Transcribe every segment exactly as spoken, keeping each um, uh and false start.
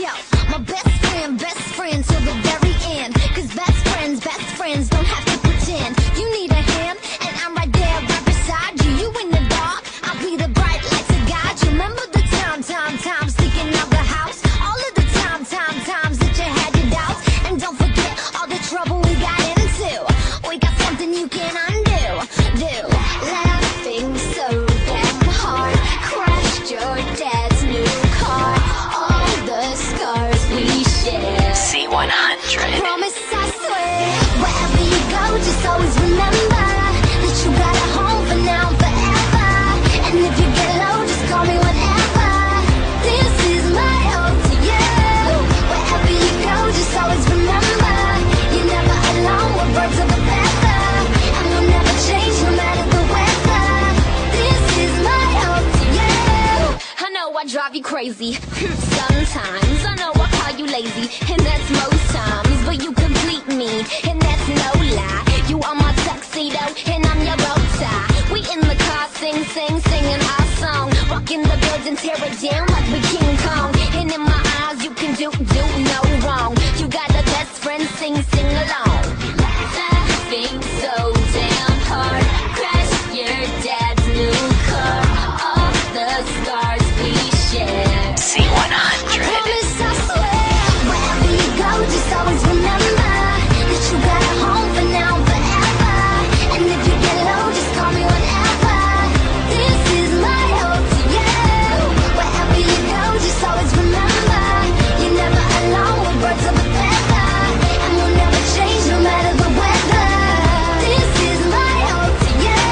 Yo, my best friend, best friend till the very end. Cause best friends, best friends don't have to pretend. You need a hand, and I'm right there, right beside you. You in the dark, I'll be the bright light to guide you. Remember the time, time, time, sneaking out the house. All of the time, time, times that you had your doubts. And don't forget all the trouble we got into. We got something you can undo. Do laughing so damn hard, crashed your dad's new car. All the scars we share. C one hundred. I promise, I swear, wherever you go, just always remember that you got a home for now and forever. And if you get low, just call me whenever. This is my ode to you. Wherever you go, just always remember you're never alone. We're birds of a feather, and we'll never change no matter the weather. This is my ode to you. I know I drive you crazy sometimes. I know I call you lazy, and that's most times. But you complete me, and that's no lie. You are my tuxedo, and I'm your bow tie. We in the car, sing, sing, singing our song. Rocking the building, tear it down like we King Kong. And in my eyes, you can do, do no wrong. You got the best friend, sing, sing along. Laughing so damn hard, crash your dad's new car. All the scars we share. C one hundred. I promise, I swear, wherever you go, just always remember that you got a home for now and forever. And if you get low, just call me whenever. This is my ode to you. Wherever you go, just always remember you're never alone. We're birds of a feather, and we'll never change no matter the weather. This is my ode to you.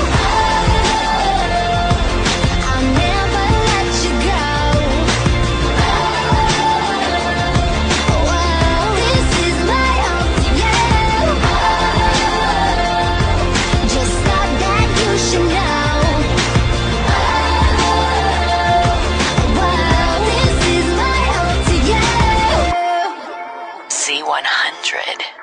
I'll never let you go. This is my ode to you. Just thought that you should know. This is my ode to you. C one hundred.